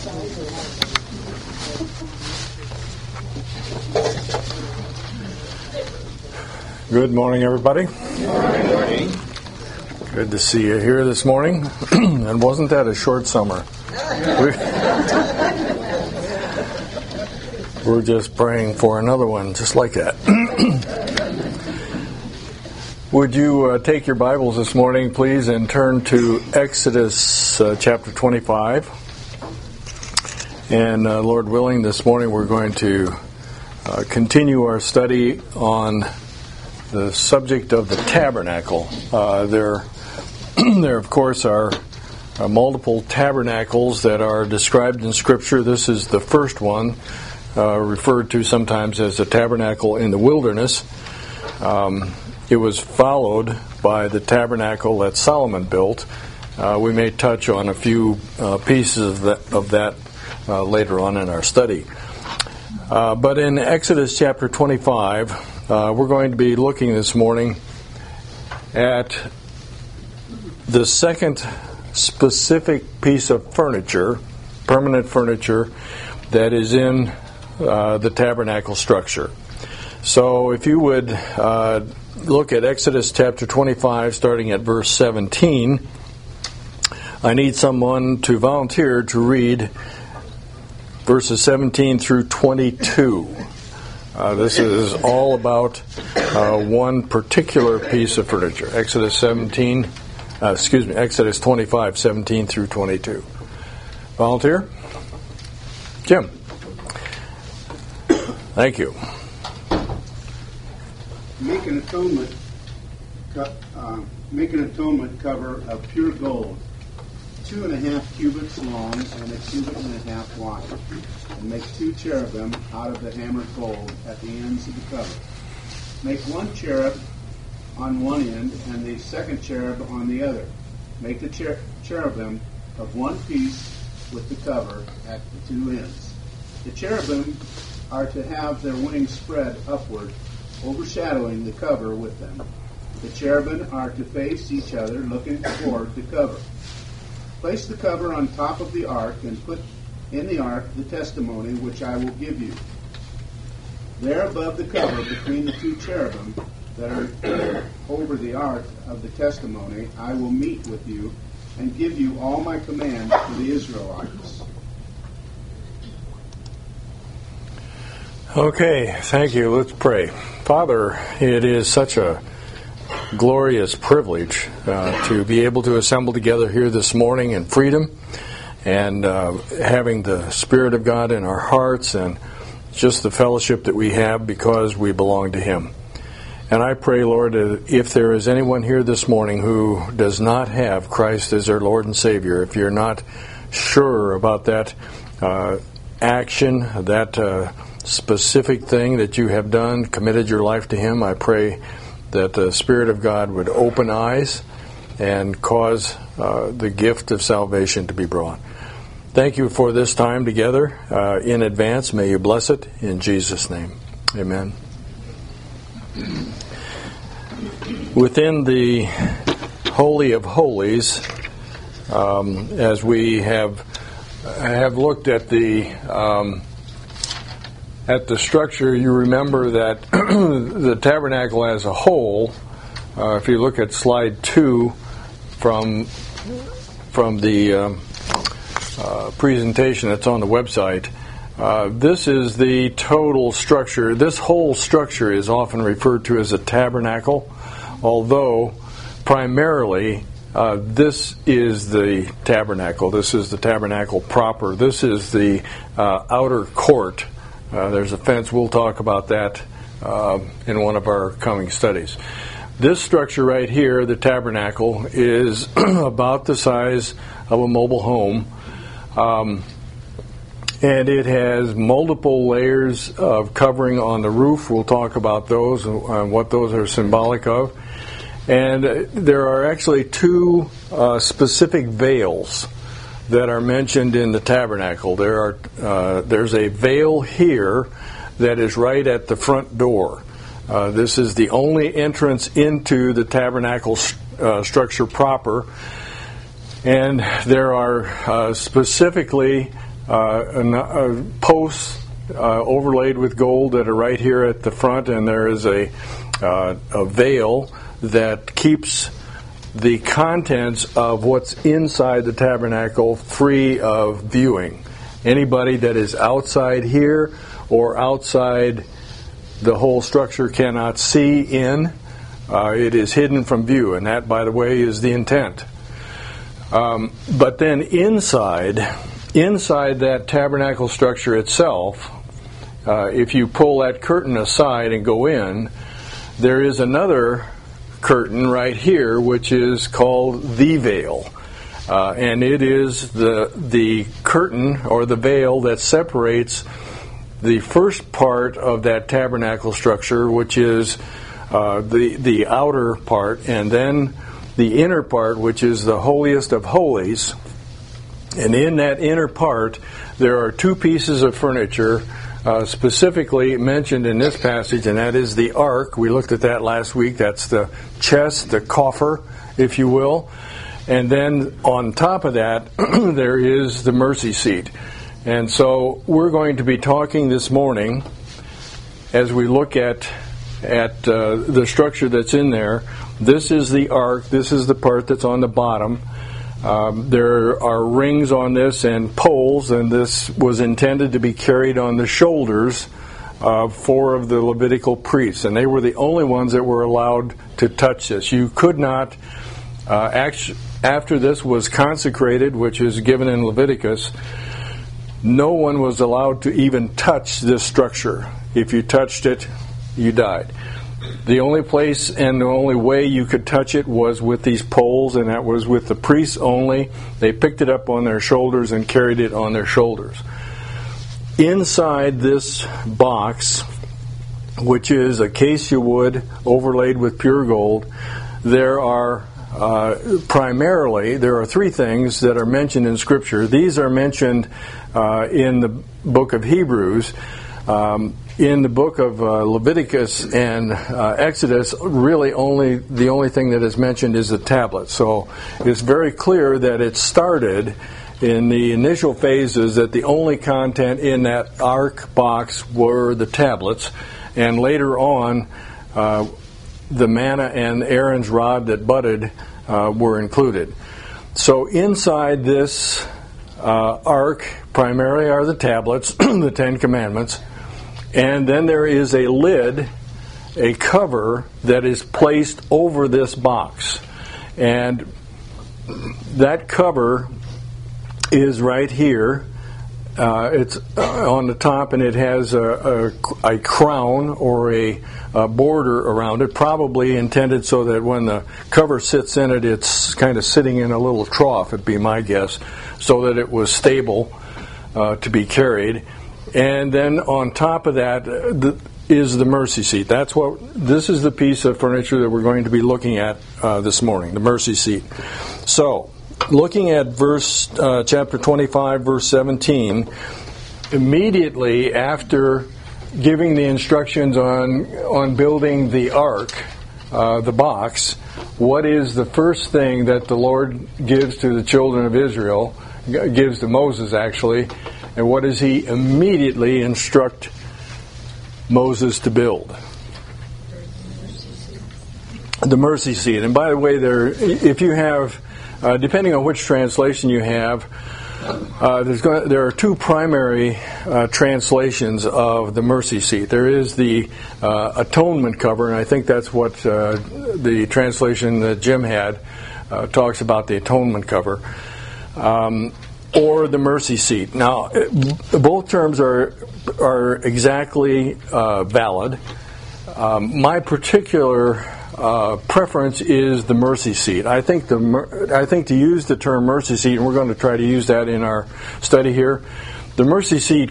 Good morning, everybody. Good morning. Good to see you here this morning. And wasn't that a short summer? We're just praying for another one just like that. Would you take your Bibles this morning, please, and turn to Exodus chapter 25. And Lord willing, this morning we're going to continue our study on the subject of the tabernacle. There, of course, are multiple tabernacles that are described in Scripture. This is the first one, referred to sometimes as the tabernacle in the wilderness. It was followed by the tabernacle that Solomon built. We may touch on a few pieces of that later on in our study. But in Exodus chapter 25, we're going to be looking this morning at the second specific piece of furniture, permanent furniture, that is in the tabernacle structure. So if you would look at Exodus chapter 25, starting at verse 17, I need someone to volunteer to read verses 17 through 22. This is all about one particular piece of furniture. Exodus 25, 17 through 22. Volunteer? Jim. Thank you. Make an atonement cover of pure gold, 2.5 cubits long and 1.5 cubits wide, and make 2 cherubim out of the hammered gold at the ends of the cover. Make 1 cherub on one end and the second cherub on the other. Make the cherubim of one piece with the cover at the 2 ends. The cherubim are to have their wings spread upward, overshadowing the cover with them. The cherubim are to face each other, looking toward the cover. Place the cover on top of the ark and put in the ark the testimony which I will give you. There above the cover, between the 2 cherubim that are over the ark of the testimony, I will meet with you and give you all my commands to the Israelites. Okay, thank you. Let's pray. Father, it is such a glorious privilege to be able to assemble together here this morning in freedom and having the Spirit of God in our hearts and just the fellowship that we have because we belong to Him. And I pray, Lord, if there is anyone here this morning who does not have Christ as their Lord and Savior, if you're not sure about that action, that specific thing that you have done, committed your life to Him, I pray that the Spirit of God would open eyes and cause the gift of salvation to be brought. Thank you for this time together in advance. May you bless it in Jesus' name. Amen. Within the Holy of Holies, as we have looked at the structure, you remember that the tabernacle as a whole, if you look at slide 2 from the presentation that's on the website, this is the total structure. This whole structure is often referred to as a tabernacle, although primarily this is the tabernacle. This is the tabernacle proper. This is the outer court. There's a fence. We'll talk about that in one of our coming studies. This structure right here, the tabernacle, is about the size of a mobile home. And it has multiple layers of covering on the roof. We'll talk about those and what those are symbolic of. And there are actually 2 specific veils that are mentioned in the tabernacle. There's a veil here that is right at the front door. This is the only entrance into the tabernacle structure proper. And there are specifically posts overlaid with gold that are right here at the front, and there is a veil that keeps the contents of what's inside the tabernacle free of viewing. Anybody that is outside here or outside the whole structure cannot see in. It is hidden from view, and that, by the way, is the intent. But then inside that tabernacle structure itself, if you pull that curtain aside and go in, there is another curtain right here, which is called the veil. And it is the curtain or the veil that separates the first part of that tabernacle structure, which is the outer part, and then the inner part, which is the holiest of holies. And in that inner part, there are two pieces of furniture specifically mentioned in this passage, and that is the ark. We looked at that last week. That's the chest, the coffer, if you will. And then on top of that, there is the mercy seat. And so we're going to be talking this morning, as we look at the structure that's in there. This is the ark. This is the part that's on the bottom. There are rings on this and poles, and this was intended to be carried on the shoulders of 4 of the Levitical priests, and they were the only ones that were allowed to touch this. You could not, after this was consecrated, which is given in Leviticus, no one was allowed to even touch this structure. If you touched it, you died. The only place and the only way you could touch it was with these poles, and that was with the priests only. They picked it up on their shoulders and carried it on their shoulders. Inside this box, which is acacia wood overlaid with pure gold, there are primarily 3 things that are mentioned in Scripture. These are mentioned in the book of Hebrews. In the book of Leviticus and Exodus, really the only thing that is mentioned is the tablet. So it's very clear that it started in the initial phases that the only content in that ark box were the tablets, and later on the manna and Aaron's rod that budded were included. So inside this ark primarily are the tablets, the 10 Commandments. And then there is a lid, a cover that is placed over this box. And that cover is right here. It's on the top, and it has a crown or a border around it, probably intended so that when the cover sits in it, it's kind of sitting in a little trough, would be my guess, so that it was stable to be carried. And then on top of that is the mercy seat. This is the piece of furniture that we're going to be looking at this morning, the mercy seat. So, looking at chapter 25, verse 17, immediately after giving the instructions on building the ark, the box, what is the first thing that the Lord gives to the children of Israel, gives to Moses actually, and what does he immediately instruct Moses to build? The mercy seat. And by the way, if you have, depending on which translation you have, there are 2 primary translations of the mercy seat. There is the atonement cover, and I think that's what the translation that Jim had talks about, the atonement cover. Or the mercy seat. Now, both terms are exactly valid. My particular preference is the mercy seat. I think to use the term mercy seat, and we're going to try to use that in our study here, the mercy seat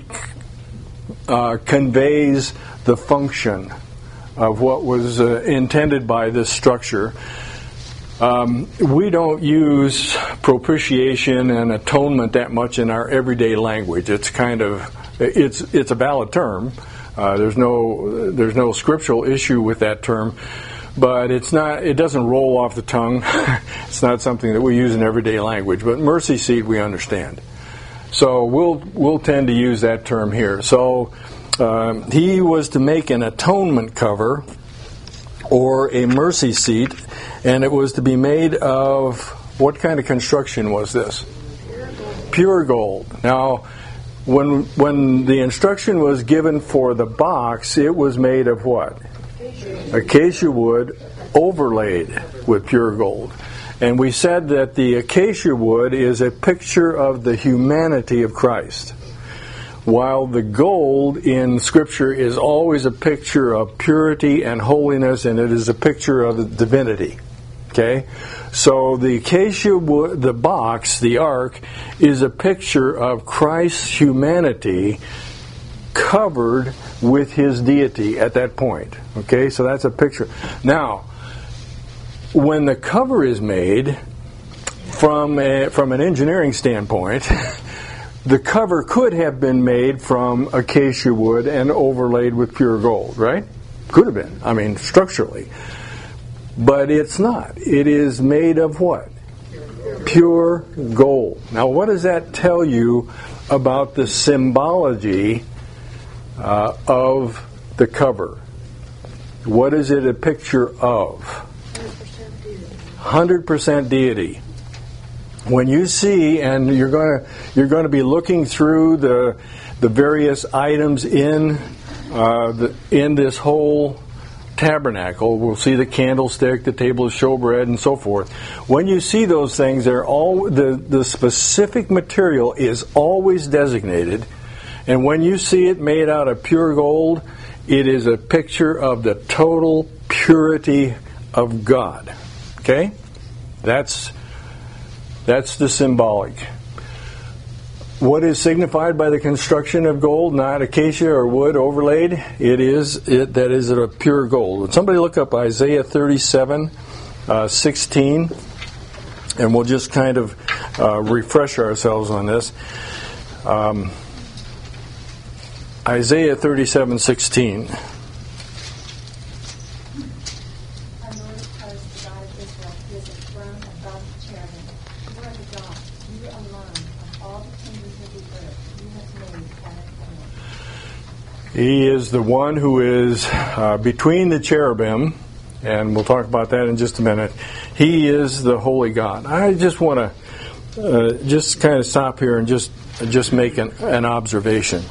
conveys the function of what was intended by this structure. We don't use propitiation and atonement that much in our everyday language. It's a valid term. There's no scriptural issue with that term, but it doesn't roll off the tongue. It's not something that we use in everyday language. But mercy seat we understand. So we'll tend to use that term here. So he was to make an atonement cover or a mercy seat, and it was to be made of, what kind of construction was this? Pure gold. Now, when the instruction was given for the box, it was made of what? Acacia wood overlaid with pure gold. And we said that the acacia wood is a picture of the humanity of Christ, while the gold in Scripture is always a picture of purity and holiness, and it is a picture of the divinity. Okay? So the acacia wood, the box, the ark, is a picture of Christ's humanity covered with his deity at that point. Okay? So that's a picture. Now, when the cover is made, from an engineering standpoint, the cover could have been made from acacia wood and overlaid with pure gold, right? Could have been. I mean, structurally. But it's not. It is made of what? Pure gold. Now, what does that tell you about the symbology of the cover? What is it a picture of? 100% deity. When you see, and you're going to be looking through the various items in this whole tabernacle. We'll see the candlestick, the table of showbread, and so forth. When you see those things, they're all the specific material is always designated, and when you see it made out of pure gold, it is a picture of the total purity of God. Okay? That's the symbolic. What is signified by the construction of gold, not acacia or wood overlaid? That is of pure gold. Would somebody look up Isaiah 37:16, and we'll just kind of refresh ourselves on this. Isaiah 37:16. He is the one who is between the cherubim, and we'll talk about that in just a minute. He is the holy God. I just want to just kind of stop here and just make an observation.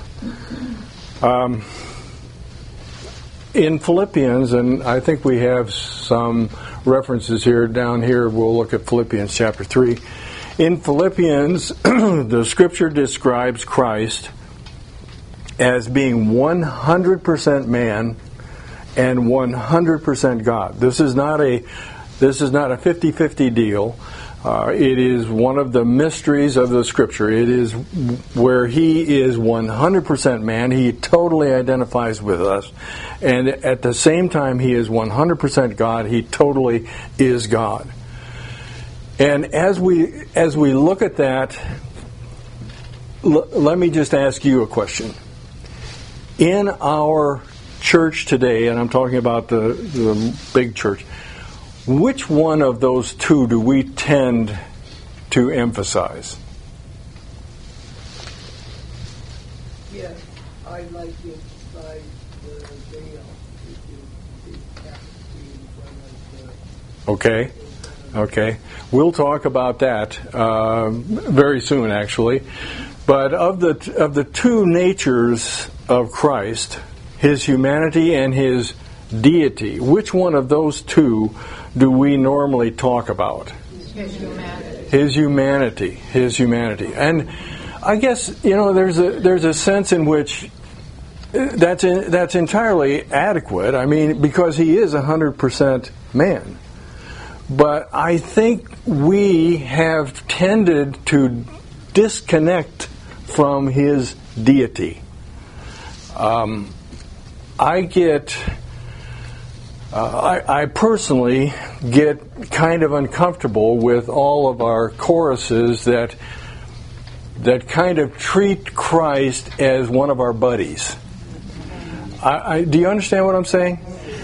In Philippians, and I think we have some references here. Down here, we'll look at Philippians chapter 3. In Philippians, the Scripture describes Christ as being 100% man and 100% God. This is not a 50-50 deal. It is one of the mysteries of the Scripture. It is where he is 100% man. He totally identifies with us. And at the same time, he is 100% God. He totally is God. And as we look at that, let me just ask you a question. In our church today, and I'm talking about the big church, which one of those two do we tend to emphasize? Yes, I like to emphasize the veil. Okay. We'll talk about that very soon, actually. But of the two natures of Christ, his humanity and his deity, which one of those two do we normally talk about? His humanity. And I guess, there's a sense in which that's entirely adequate. I mean, because he is 100% man. But I think we have tended to disconnect from his deity. I personally get kind of uncomfortable with all of our choruses that kind of treat Christ as one of our buddies. Do you understand what I'm saying?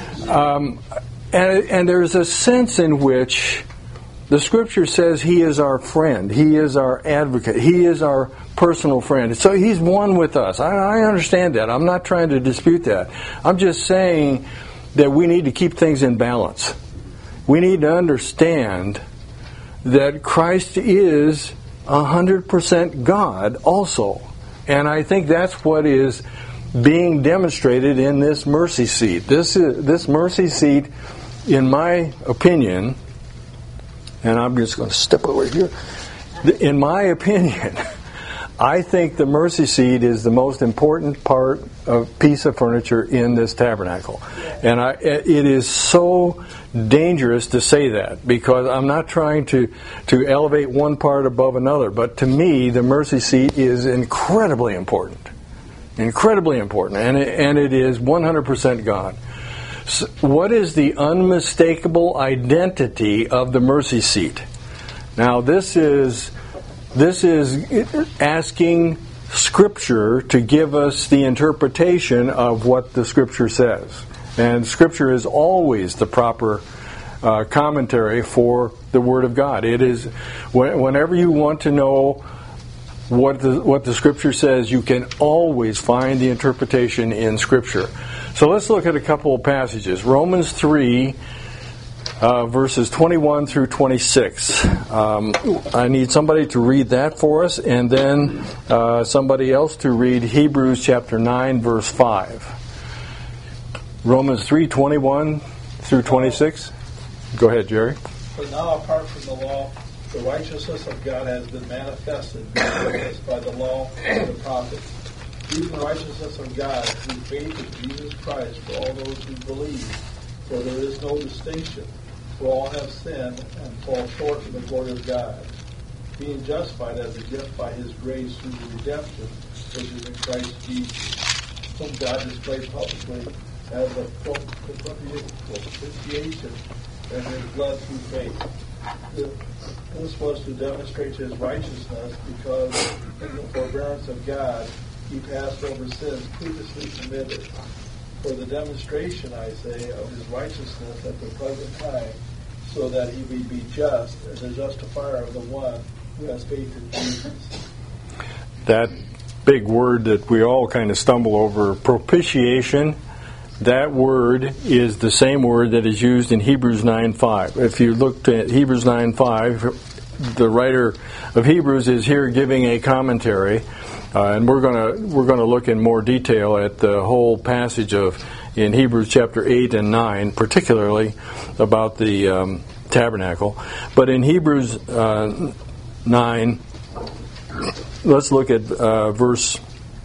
And there's a sense in which the Scripture says he is our friend, he is our advocate, he is our personal friend. So He's one with us. I understand that. I'm not trying to dispute that. I'm just saying that we need to keep things in balance. We need to understand that Christ is 100% God also. And I think that's what is being demonstrated in this mercy seat. This mercy seat, in my opinion, and I'm just going to step over here. In my opinion, I think the mercy seat is the most important piece of furniture in this tabernacle. And it is so dangerous to say that, because I'm not trying to elevate one part above another. But to me, the mercy seat is incredibly important. Incredibly important. And it is 100% God. So what is the unmistakable identity of the mercy seat? Now, this is asking Scripture to give us the interpretation of what the Scripture says. And Scripture is always the proper commentary for the Word of God. It is, whenever you want to know what the Scripture says, you can always find the interpretation in Scripture. So let's look at a couple of passages. Romans 3, verses 21 through 26. I need somebody to read that for us, and then somebody else to read Hebrews chapter 9, verse 5. Romans 3, 21 through 26. Go ahead, Jerry. But now, apart from the law, the righteousness of God has been manifested, witnessed by the law and the prophets. Even the righteousness of God through faith in Jesus Christ for all those who believe. For there is no distinction. For all have sinned and fall short of the glory of God, being justified as a gift by His grace through the redemption which is in Christ Jesus, whom God displayed publicly as a propitiation in His blood through faith. This was to demonstrate His righteousness, because in the forbearance of God He passed over sins previously committed. For the demonstration, I say, of His righteousness at the present time, so that He may be just as a justifier of the one who has faith in Jesus. That big word that we all kind of stumble over, propitiation, that word is the same word that is used in Hebrews 9:5. If you looked at Hebrews 9:5, the writer of Hebrews is here giving a commentary, and we're going to look in more detail at the whole passage in Hebrews chapter 8 and 9, particularly about the tabernacle. But in Hebrews 9, let's look at verse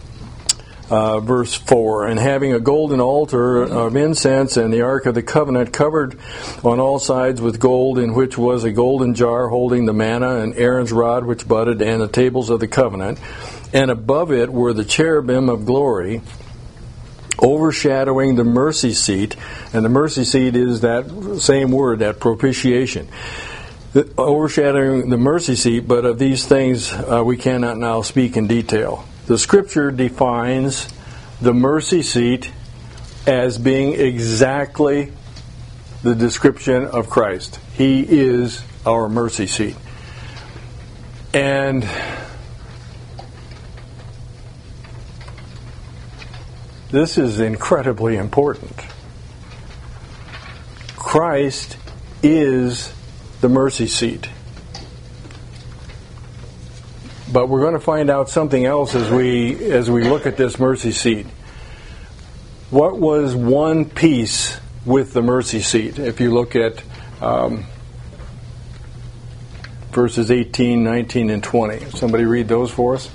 4. And having a golden altar of incense and the ark of the covenant covered on all sides with gold, in which was a golden jar holding the manna and Aaron's rod which budded, and the tables of the covenant. And above it were the cherubim of glory, overshadowing the mercy seat. And the mercy seat is that same word, that propitiation. Overshadowing the mercy seat, but of these things we cannot now speak in detail. The Scripture defines the mercy seat as being exactly the description of Christ. He is our mercy seat. And this is incredibly important. Christ is the mercy seat. But we're going to find out something else as we look at this mercy seat. What was one piece with the mercy seat? If you look at verses 18, 19, and 20. Somebody read those for us.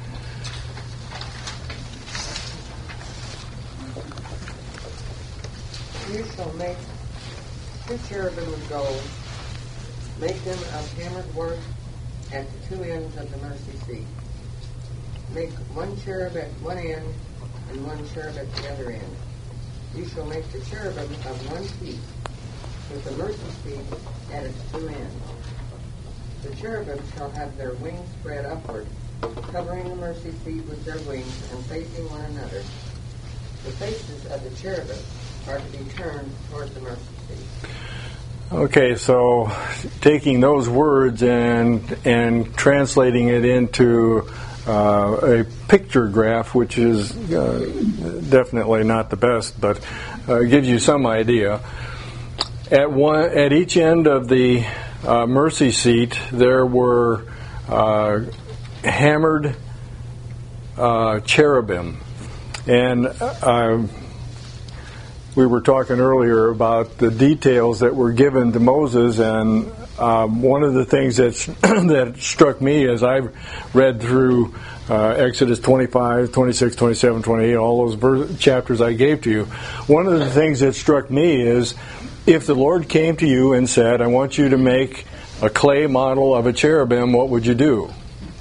You shall make 2 cherubim of gold, make them of hammered work at the 2 ends of the mercy seat. Make 1 cherub at one end and 1 cherub at the other end. You shall make the cherubim of one piece, with the mercy seat at its 2 ends. The cherubim shall have their wings spread upward, covering the mercy seat with their wings and facing one another. The faces of the cherubim are to be turned toward the mercy seat. Okay, so taking those words and translating it into a picture graph, which is definitely not the best, but gives you some idea. At each end of the mercy seat, there were hammered cherubim, and we were talking earlier about the details that were given to Moses, and one of the things that struck me as I read through Exodus 25, 26, 27, 28, all those chapters I gave to you, one of the things that struck me is if the Lord came to you and said, I want you to make a clay model of a cherubim, what would you do?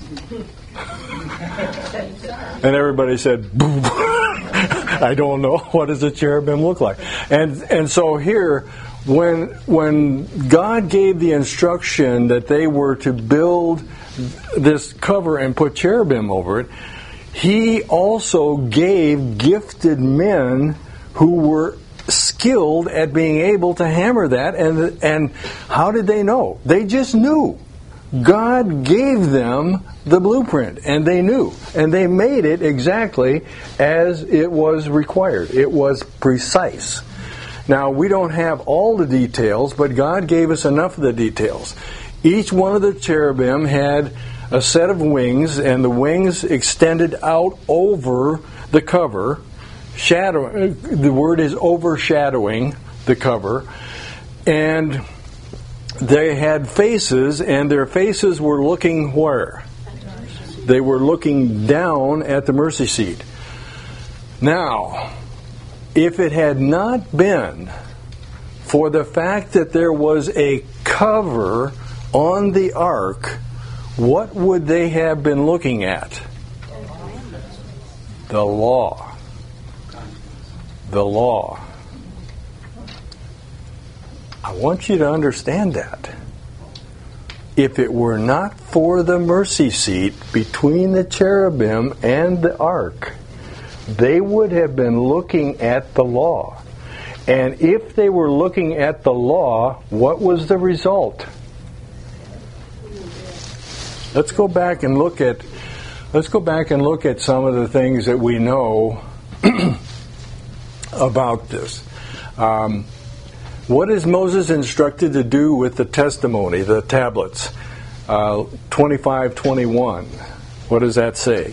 And everybody said, boo. I don't know. What does a cherubim look like? And so here, when God gave the instruction that they were to build this cover and put cherubim over it, He also gave gifted men who were skilled at being able to hammer that. And how did they know? They just knew. God gave them the blueprint, and they knew. And they made it exactly as it was required. It was precise. Now, we don't have all the details, but God gave us enough of the details. Each one of the cherubim had a set of wings, and the wings extended out over the cover. The word is overshadowing the cover. And they had faces, and their faces were looking where? They were looking down at the mercy seat. Now, if it had not been for the fact that there was a cover on the ark, what would they have been looking at? The law. The law. I want you to understand that. If it were not for the mercy seat between the cherubim and the ark, they would have been looking at the law. And if they were looking at the law, what was the result? Let's go back and look at some of the things that we know about this. What is Moses instructed to do with the testimony, the tablets? 25:21. What does that say?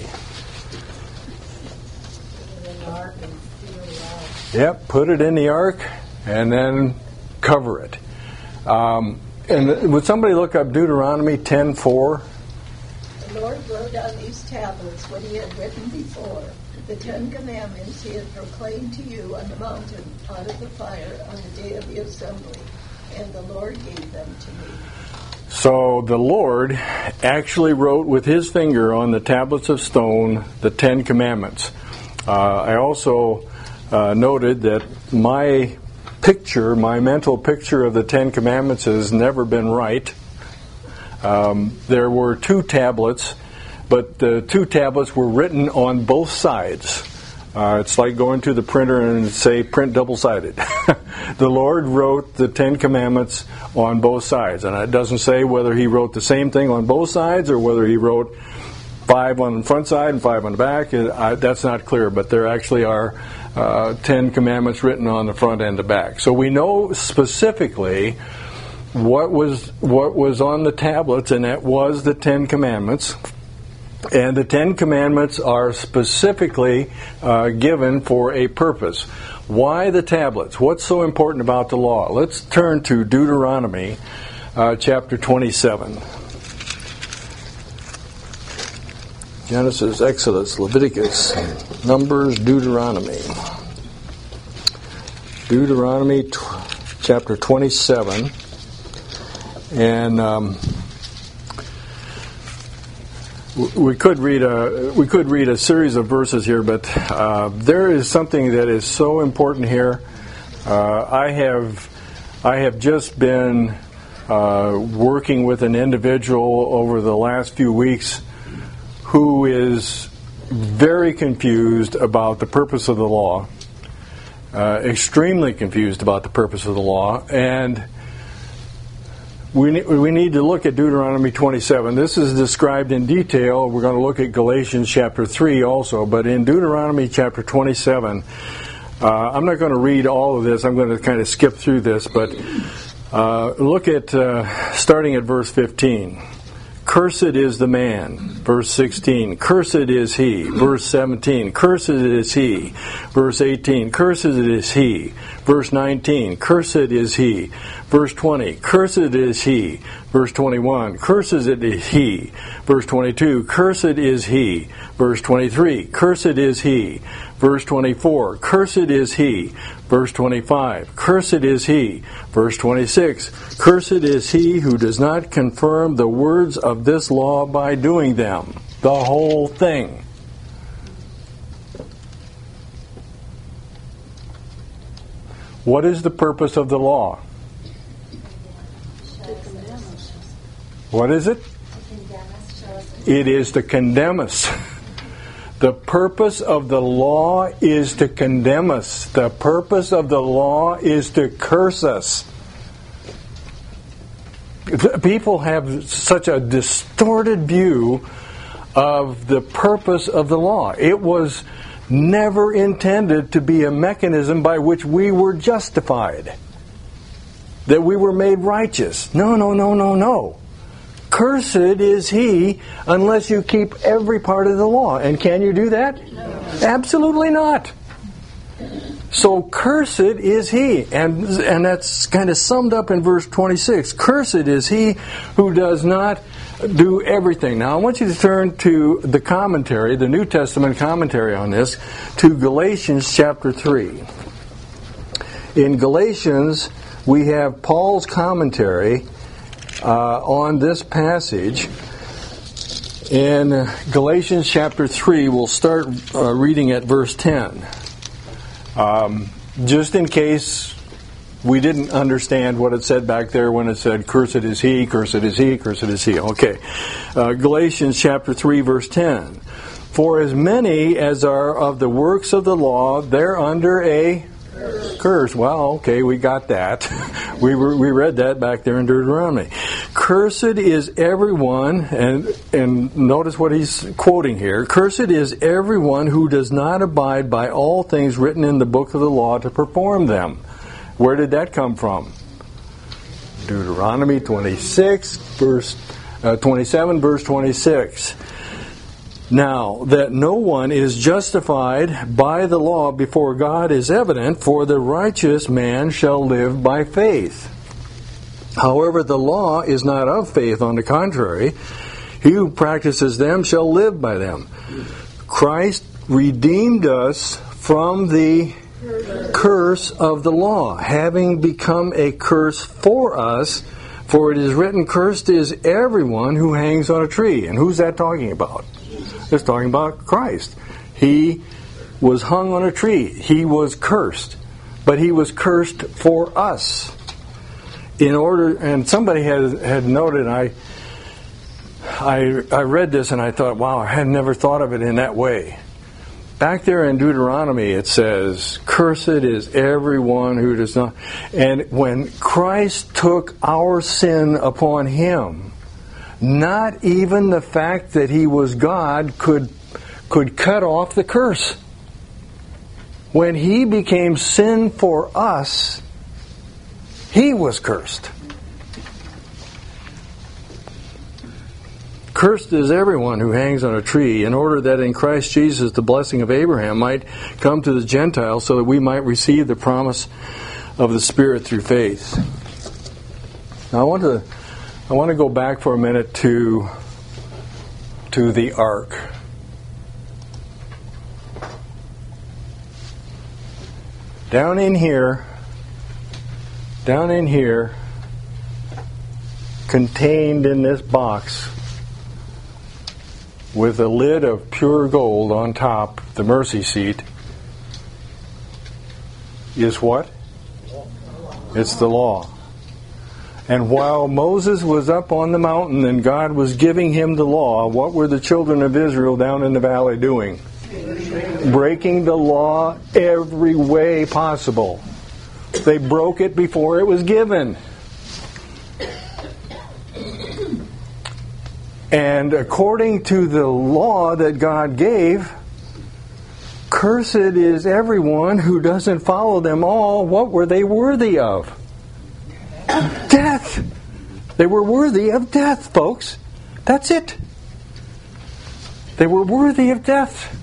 Yep, put it in the ark and then cover it. And would somebody look up Deuteronomy 10:4? The Lord wrote on these tablets what He had written before, the 10 Commandments He had proclaimed to you on the mountain out of the fire on the day of the assembly, and the Lord gave them to me. So the Lord actually wrote with His finger on the tablets of stone the 10 Commandments. I also noted that my mental picture of the 10 Commandments has never been right. There were 2 tablets, but the 2 tablets were written on both sides. It's like going to the printer and say, print double-sided. The Lord wrote the 10 Commandments on both sides. And it doesn't say whether He wrote the same thing on both sides or whether He wrote 5 on the front side and 5 on the back. That's not clear, but there actually are 10 Commandments written on the front and the back. So we know specifically what was on the tablets, and that was the 10 Commandments. And the 10 Commandments are specifically given for a purpose. Why the tablets? What's so important about the law? Let's turn to Deuteronomy chapter 27. Genesis, Exodus, Leviticus, Numbers, Deuteronomy. Deuteronomy chapter 27. And we could read a series of verses here, but there is something that is so important here. I have just been working with an individual over the last few weeks who is very confused about the purpose of the law, extremely confused about the purpose of the law, and we need to look at Deuteronomy 27. This is described in detail. We're going to look at Galatians chapter 3 also. But in Deuteronomy chapter 27, I'm not going to read all of this. I'm going to kind of skip through this. But look at, starting at verse 15. Cursed is the man. Verse 16. Cursed is he. Verse 17. Cursed is he. Verse 18. Cursed is he. Verse 19. Cursed is he. Verse 20. Cursed is he. Verse 21. Cursed is he. Verse 22. Cursed is he. Verse 23. Cursed is he. Verse 24. Cursed is he. Verse 25. Cursed is he. Verse 26. Cursed is he who does not confirm the words of this law by doing them. The whole thing. What is the purpose of the law? What is it? It is to condemn us. The purpose of the law is to condemn us. The purpose of the law is to curse us. People have such a distorted view of the purpose of the law. It was never intended to be a mechanism by which we were justified, that we were made righteous. No. Cursed is he unless you keep every part of the law. And can you do that? No. Absolutely not. So cursed is he. And that's kind of summed up in verse 26. Cursed is he who does not do everything. Now I want you to turn to the commentary, the New Testament commentary on this, to Galatians chapter 3. In Galatians, we have Paul's commentary on this passage. In Galatians chapter 3, we'll start reading at verse 10. Just in case we didn't understand what it said back there when it said, cursed is he, cursed is he, cursed is he. Okay. Galatians chapter 3, verse 10. For as many as are of the works of the law, they're under a curse. Well, okay, we got that. We read that back there in Deuteronomy. Cursed is everyone, and notice what he's quoting here. Cursed is everyone who does not abide by all things written in the book of the law to perform them. Where did that come from? Deuteronomy 27, verse 26. Now, that no one is justified by the law before God is evident, for the righteous man shall live by faith. However, the law is not of faith, on the contrary. He who practices them shall live by them. Christ redeemed us from the curse of the law, having become a curse for us, for it is written, cursed is everyone who hangs on a tree. And who's that talking about? It's talking about Christ. He was hung on a tree. He was cursed. But he was cursed for us. In order, and somebody had noted, I read this and I thought, wow, I had never thought of it in that way. Back there in Deuteronomy it says, cursed is everyone who does not. And when Christ took our sin upon him, not even the fact that he was God could cut off the curse. When he became sin for us, he was cursed. Cursed is everyone who hangs on a tree, in order that in Christ Jesus the blessing of Abraham might come to the Gentiles, so that we might receive the promise of the Spirit through faith. Now I want to go back for a minute to the ark. Down in here, contained in this box, with a lid of pure gold on top, the mercy seat, is what? It's the law. And while Moses was up on the mountain and God was giving him the law, what were the children of Israel down in the valley doing? Breaking the law every way possible. They broke it before it was given. And according to the law that God gave, cursed is everyone who doesn't follow them all. What were they worthy of? Death. They were worthy of death, folks. That's it. They were worthy of death.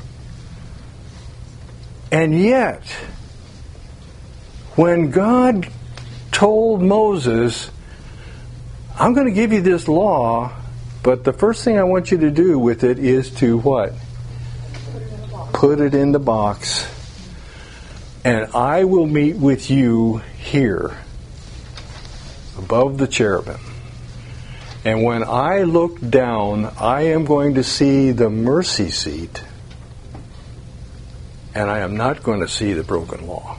And yet, when God told Moses, I'm going to give you this law, but the first thing I want you to do with it is to what? Put it in the box. And I will meet with you here, above the cherubim. And when I look down, I am going to see the mercy seat, and I am not going to see the broken law.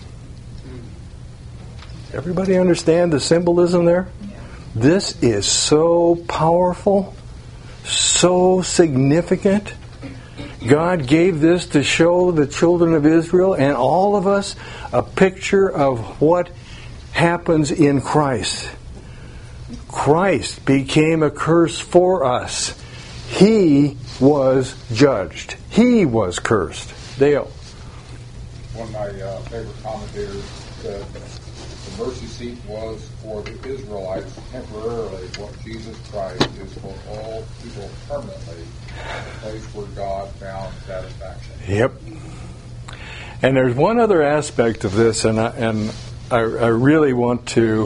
Everybody understand the symbolism there? This is so powerful, so significant. God gave this to show the children of Israel and all of us a picture of what happens in Christ. Christ became a curse for us. He was judged. He was cursed. Dale. One of my favorite commentators said the mercy seat was for the Israelites temporarily what Jesus Christ is for all people permanently, a place where God found satisfaction. Yep. And there's one other aspect of this, and I really want to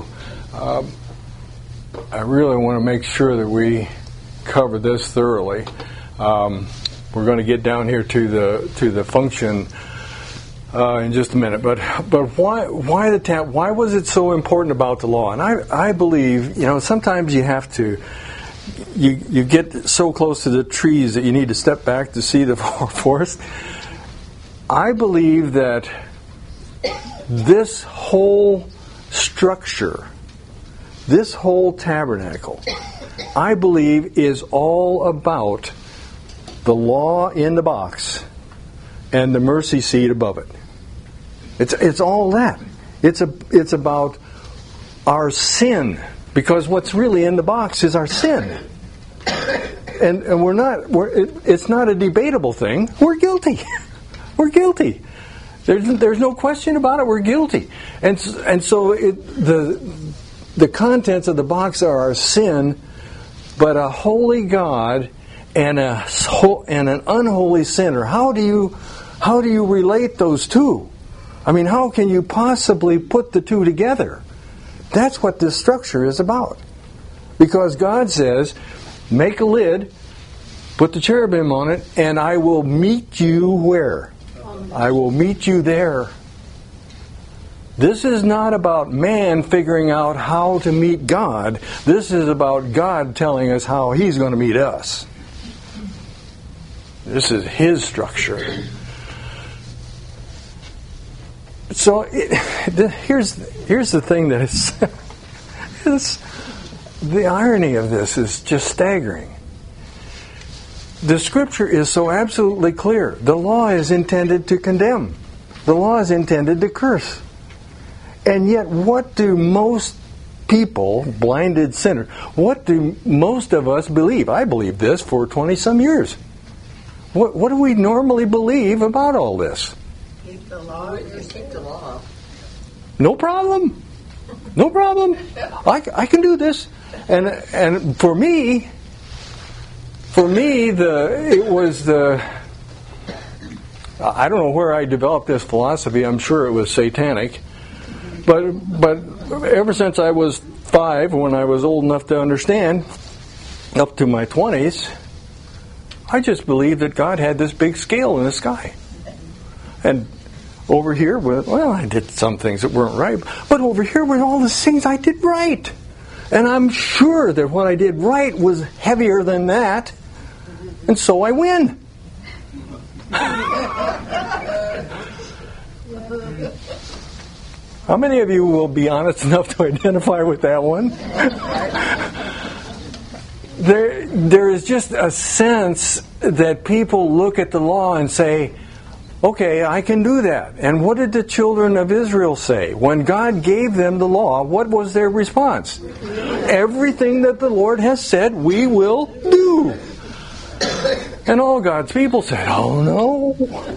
make sure that we cover this thoroughly. We're going to get down here to the function in just a minute, but why the tap? Why was it so important about the law? And I believe, sometimes you have to. You get so close to the trees that you need to step back to see the forest. I believe that this whole structure, this whole tabernacle, I believe is all about the law in the box and the mercy seat above it. It's all that. It's about our sin, because what's really in the box is our sin. And it's not a debatable thing. We're guilty. We're guilty. There's no question about it. We're guilty. And so the contents of the box are our sin, but a holy God and an unholy sinner. How do you relate those two? I mean, how can you possibly put the two together? That's what this structure is about. Because God says, make a lid, put the cherubim on it, and I will meet you where? I will meet you there. This is not about man figuring out how to meet God. This is about God telling us how He's going to meet us. This is His structure. So here's the thing that is the irony of this is just staggering. The Scripture is so absolutely clear. The law is intended to condemn. The law is intended to curse. And yet, what do most people, blinded sinners, what do most of us believe? I believe this for 20-some years. What do we normally believe about all this? Keep the law. Just keep the law. No problem. No problem. I can do this. And for me, it was I don't know where I developed this philosophy. I'm sure it was satanic. But ever since I was 5, when I was old enough to understand, up to my 20s, I just believed that God had this big scale in the sky. And over here, I did some things that weren't right. But over here were all the things I did right. And I'm sure that what I did right was heavier than that. And so I win. How many of you will be honest enough to identify with that one? There is just a sense that people look at the law and say, okay, I can do that. And what did the children of Israel say? When God gave them the law, what was their response? Everything that the Lord has said, we will do. And all God's people said, oh no.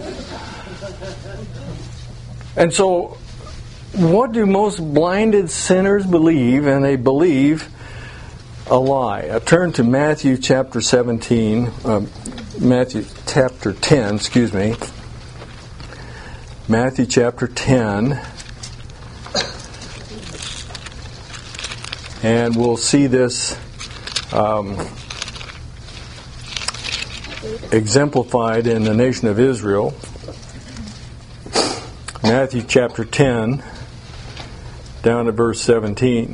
And so, what do most blinded sinners believe? And they believe a lie. Turn to Matthew chapter 10, Matthew chapter 10. And we'll see this exemplified in the nation of Israel. Matthew chapter 10, down to verse 17.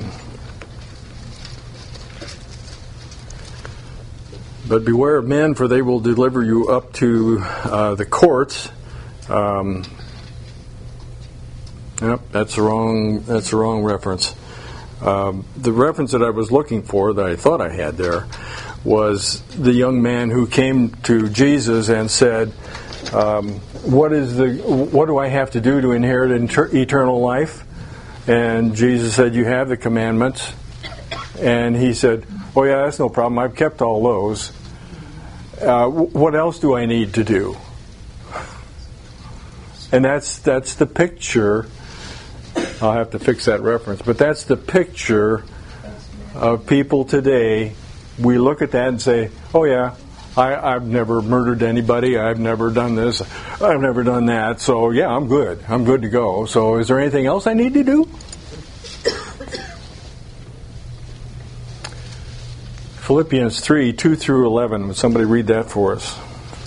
But beware of men, for they will deliver you up to the courts. Yep, that's the wrong reference. The reference that I was looking for, that I thought I had there, was the young man who came to Jesus and said, "What do I have to do to inherit eternal life?" And Jesus said, "You have the commandments." And he said, "Oh yeah, that's no problem. I've kept all those. What else do I need to do?" And that's the picture. I'll have to fix that reference, but that's the picture of people today. We look at that and say, "Oh yeah, I've never murdered anybody. I've never done this. I've never done that. So yeah, I'm good. I'm good to go. So is there anything else I need to do?" Philippians 3, 2 through 11. Would somebody read that for us?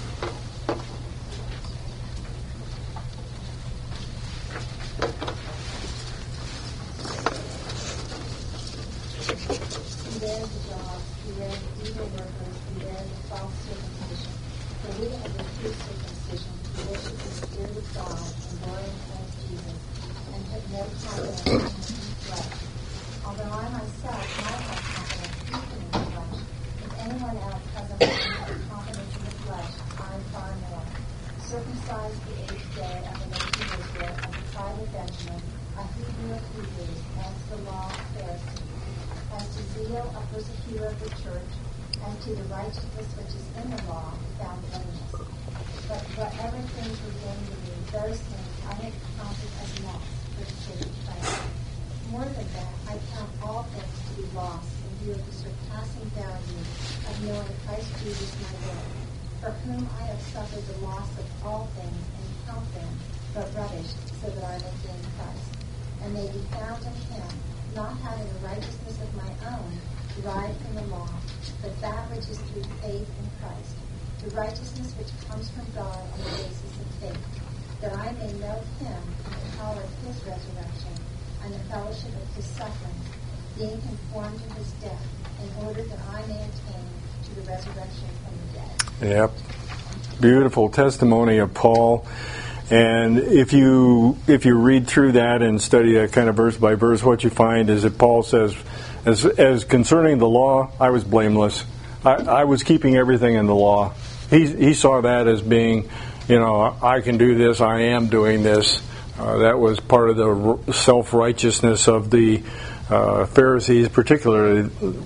Yep. Beautiful testimony of Paul. And if you read through that and study that kind of verse by verse, what you find is that Paul says, as concerning the law, I was blameless. I was keeping everything in the law. He saw that as being, I can do this, I am doing this. That was part of the self-righteousness of the Pharisees, particularly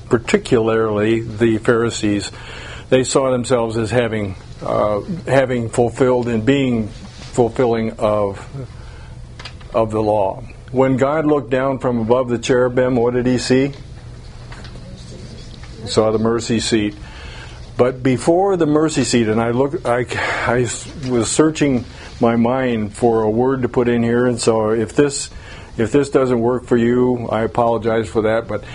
the Pharisees. They saw themselves as having fulfilled and being fulfilling of the law. When God looked down from above the cherubim, what did he see? He saw the mercy seat. But before the mercy seat, and I was searching my mind for a word to put in here, and so if this doesn't work for you, I apologize for that. But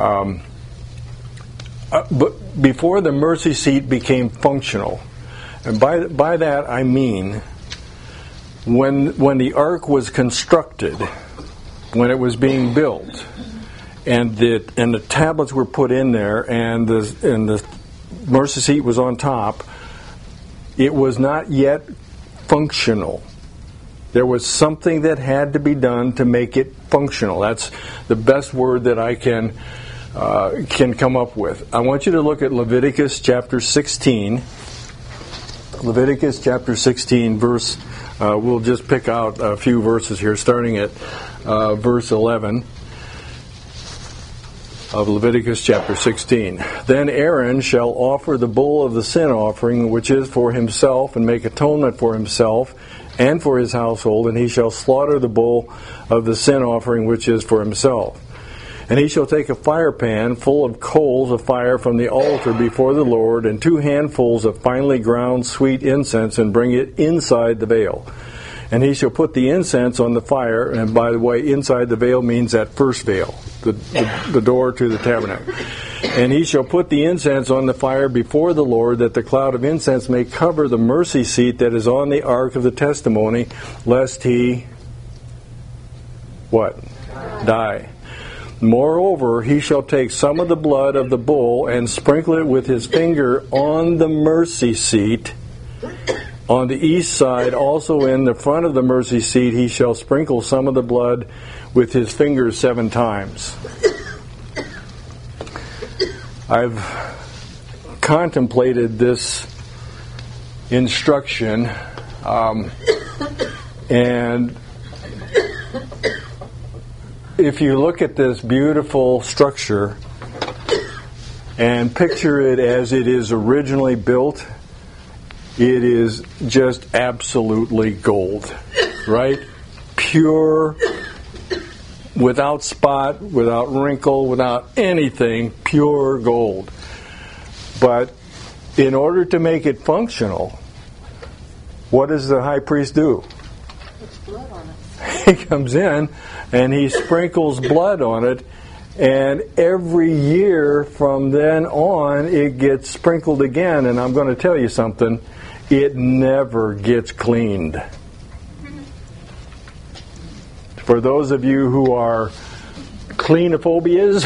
before the mercy seat became functional, and by that I mean when the ark was constructed, when it was being built, and the tablets were put in there, and the mercy seat was on top, it was not yet functional. There was something that had to be done to make it functional. That's the best word that I can come up with. I want you to look at Leviticus chapter 16. Leviticus chapter 16, verse. We'll just pick out a few verses here, starting at verse 11. of Leviticus chapter 16. Then Aaron shall offer the bull of the sin offering, which is for himself, and make atonement for himself and for his household, and he shall slaughter the bull of the sin offering, which is for himself. And he shall take a fire pan full of coals of fire from the altar before the Lord, and 2 handfuls of finely ground sweet incense, and bring it inside the veil. And he shall put the incense on the fire, and by the way, inside the veil means that first veil, the door to the tabernacle. And he shall put the incense on the fire before the Lord, that the cloud of incense may cover the mercy seat that is on the ark of the testimony, lest he, what? Die. Moreover, he shall take some of the blood of the bull and sprinkle it with his finger on the mercy seat. On the east side, also in the front of the mercy seat, he shall sprinkle some of the blood with his fingers 7 times. I've contemplated this instruction, and if you look at this beautiful structure and picture it as it is originally built, it is just absolutely gold, right? Pure, without spot, without wrinkle, without anything, pure gold. But in order to make it functional, what does the high priest do? Puts blood on He it. comes in and he sprinkles blood on it, and every year from then on it gets sprinkled again. And I'm going to tell you something, it never gets cleaned. For those of you who are cleanophobias,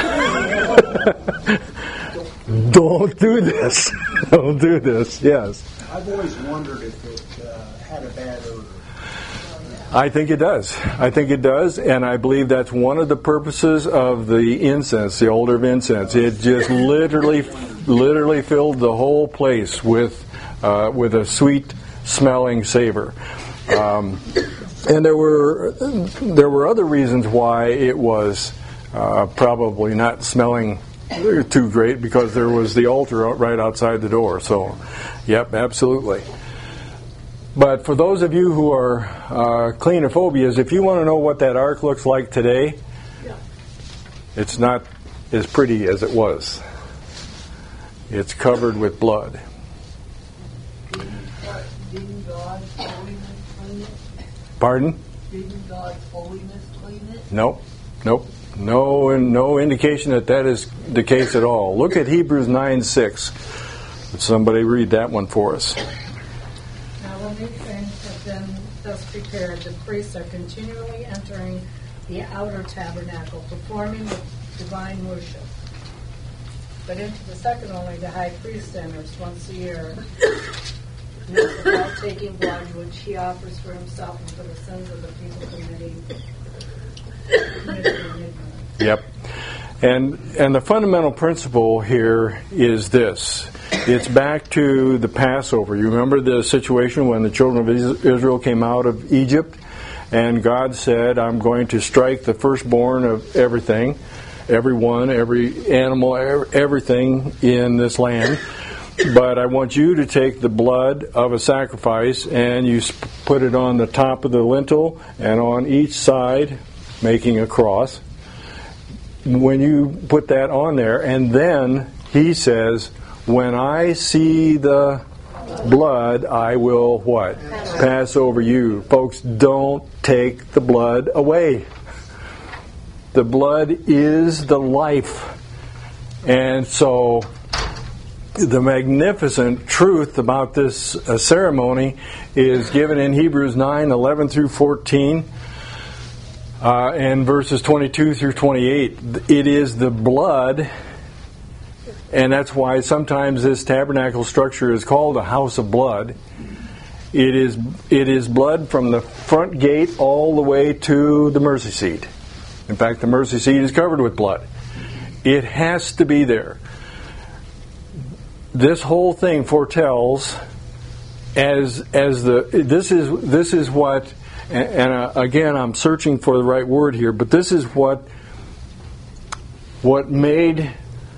don't do this. Don't do this, yes. I've always wondered if it had a bad odor. I think it does. I think it does, and I believe that's one of the purposes of the incense, the altar of incense. It just literally filled the whole place with a sweet-smelling savor. And there were other reasons why it was probably not smelling too great, because there was the altar right outside the door. So, yep, absolutely. But for those of you who are cleanophobias, if you want to know what that ark looks like today, it's not as pretty as it was. It's covered with blood. Didn't God's holiness clean it? Pardon? Didn't God's holiness clean it? Nope. No indication that is the case at all. Look at Hebrews 9:6. Would somebody read that one for us? Now when these things have been thus prepared, the priests are continually entering the outer tabernacle, performing the divine worship. But into the second only the high priest enters once a year, without taking blood, which he offers for himself and for the sins of the people committed. Yep. And the fundamental principle here is this. It's back to the Passover. You remember the situation when the children of Israel came out of Egypt, and God said, I'm going to strike the firstborn of everything, everyone, every animal, everything in this land. But I want you to take the blood of a sacrifice and you put it on the top of the lintel and on each side, making a cross. When you put that on there, and then he says, when I see the blood, I will what? Pass over you. Folks, don't take the blood away. The blood is the life. And so the magnificent truth about this ceremony is given in Hebrews 9:11 through 14 and verses 22 through 28. It is the blood, and that's why sometimes this tabernacle structure is called a house of blood. It is blood from the front gate all the way to the mercy seat. In fact, the mercy seat is covered with blood. It has to be there. This whole thing foretells this is what, and again I'm searching for the right word here, but this is what what made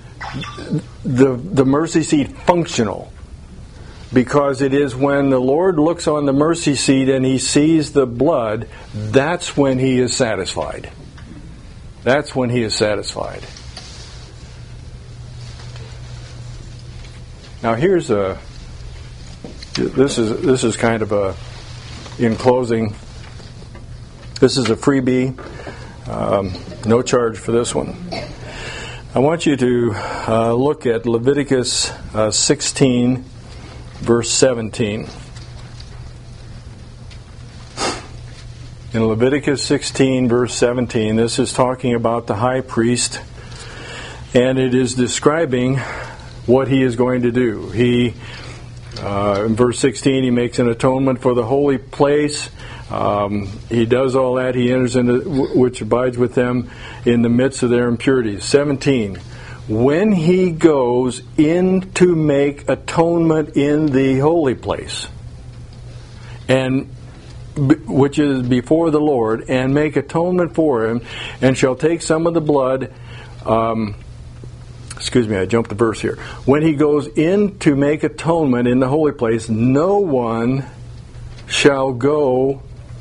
the mercy seat functional. Because it is when the Lord looks on the mercy seat and He sees the blood, that's when He is satisfied. That's when He is satisfied. Now here's this is kind of a, in closing, this is a freebie, no charge for this one. I want you to look at Leviticus 16, verse 17. In Leviticus 16, verse 17, this is talking about the high priest, and it is describing what he is going to do. He, in verse 16, he makes an atonement for the holy place. He does all that. He enters into which abides with them in the midst of their impurities. 17. When he goes in to make atonement in the holy place, and which is before the Lord, and make atonement for him, and shall take some of the blood. Excuse me, I jumped the verse here. When he goes in to make atonement in the holy place, no one shall go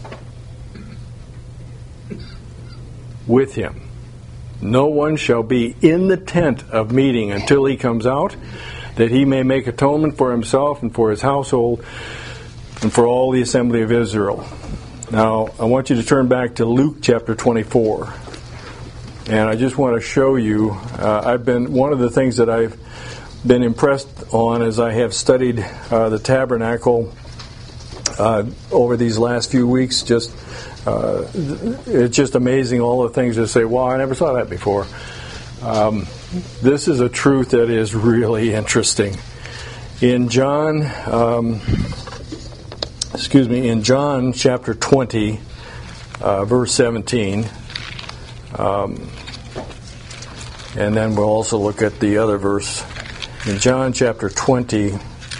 with him. No one shall be in the tent of meeting until he comes out, that he may make atonement for himself and for his household and for all the assembly of Israel. Now, I want you to turn back to Luke chapter 24. And I just want to show you, one of the things that I've been impressed on as I have studied the tabernacle over these last few weeks, it's just amazing all the things that say, wow, I never saw that before. This is a truth that is really interesting. In John chapter 20, verse 17, and then we'll also look at the other verse. In John chapter 20,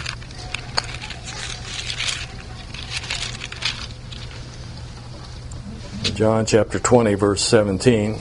verse 17.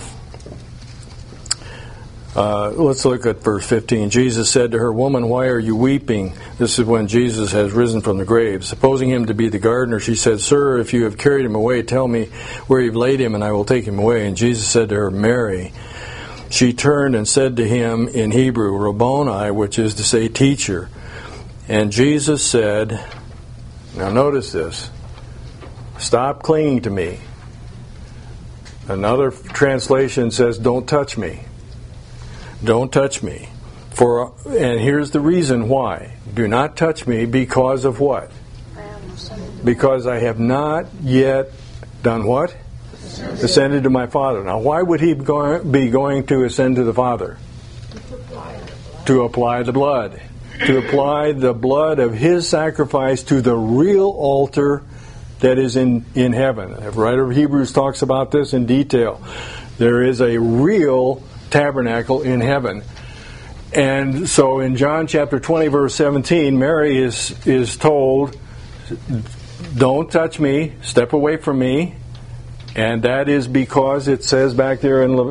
Let's look at verse 15. Jesus said to her, "Woman, why are you weeping?" This is when Jesus has risen from the grave. Supposing him to be the gardener, she said, "Sir, if you have carried him away, tell me where you've laid him, and I will take him away." And Jesus said to her, "Mary." She turned and said to him in Hebrew, "Rabboni," which is to say, teacher. And Jesus said, now notice this, "Stop clinging to me." Another translation says, "Don't touch me. Don't touch me." And here's the reason why. Do not touch me because of what? Because I have not yet done what? Ascended to my Father. Now, why would he be going to ascend to the Father? To apply the blood. To apply the blood of his sacrifice to the real altar that is in heaven. The writer of Hebrews talks about this in detail. There is a real tabernacle in heaven. And so in John chapter 20, verse 17, Mary is told, "Don't touch me, step away from me." And that is because it says back there in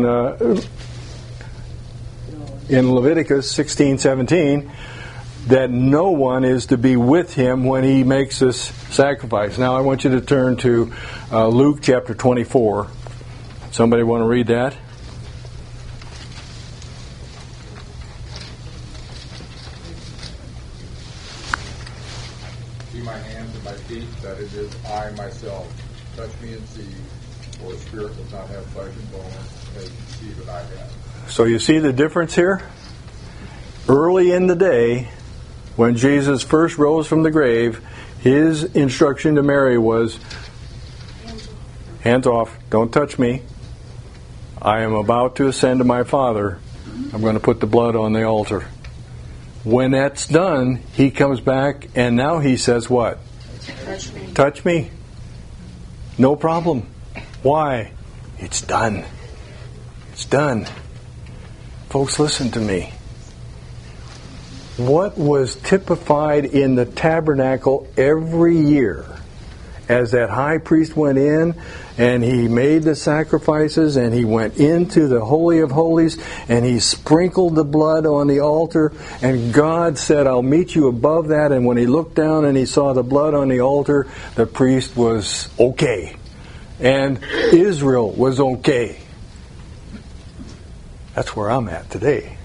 Leviticus 16:17 that no one is to be with him when he makes this sacrifice. Now I want you to turn to Luke chapter 24. Somebody want to read that? See my hands and my feet, that it is I myself. Touch me and see, for the spirit does not have flesh and bone, as you see that I have. So you see the difference here? Early in the day, when Jesus first rose from the grave, his instruction to Mary was, hands off, don't touch me. I am about to ascend to my Father. I'm going to put the blood on the altar. When that's done, he comes back and now he says what? Touch me. Touch me. No problem. Why? It's done. It's done. Folks, listen to me. What was typified in the tabernacle every year as that high priest went in and he made the sacrifices and he went into the Holy of Holies and he sprinkled the blood on the altar, and God said, I'll meet you above that. And when he looked down and he saw the blood on the altar, the priest was okay. And Israel was okay. That's where I'm at today.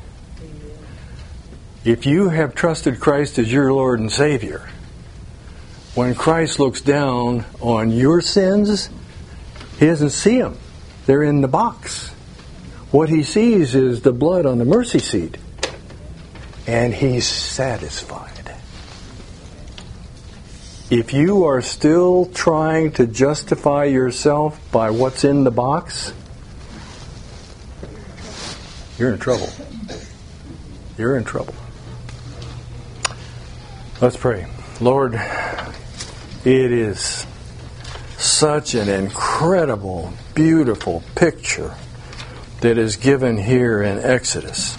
If you have trusted Christ as your Lord and Savior, when Christ looks down on your sins, he doesn't see them. They're in the box. What he sees is the blood on the mercy seat. And he's satisfied. If you are still trying to justify yourself by what's in the box, you're in trouble. You're in trouble. Let's pray. Lord, it is such an incredible, beautiful picture that is given here in Exodus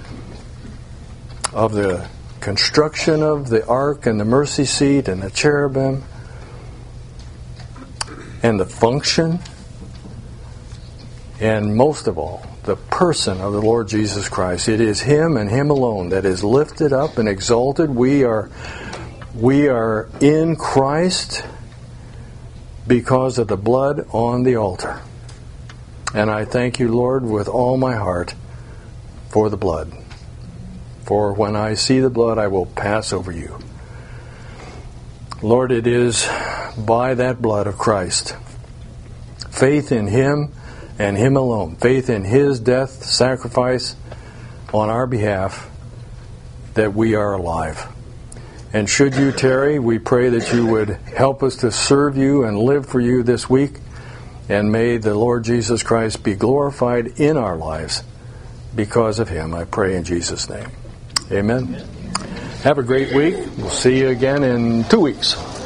of the construction of the ark and the mercy seat and the cherubim and the function, and most of all, the person of the Lord Jesus Christ. It is Him and Him alone that is lifted up and exalted. We are in Christ because of the blood on the altar. And I thank you, Lord, with all my heart for the blood. For when I see the blood, I will pass over you. Lord, it is by that blood of Christ, faith in Him and Him alone, faith in His death, sacrifice on our behalf, that we are alive. And should you tarry, we pray that you would help us to serve you and live for you this week. And may the Lord Jesus Christ be glorified in our lives because of Him. I pray in Jesus' name. Amen. Have a great week. We'll see you again in 2 weeks.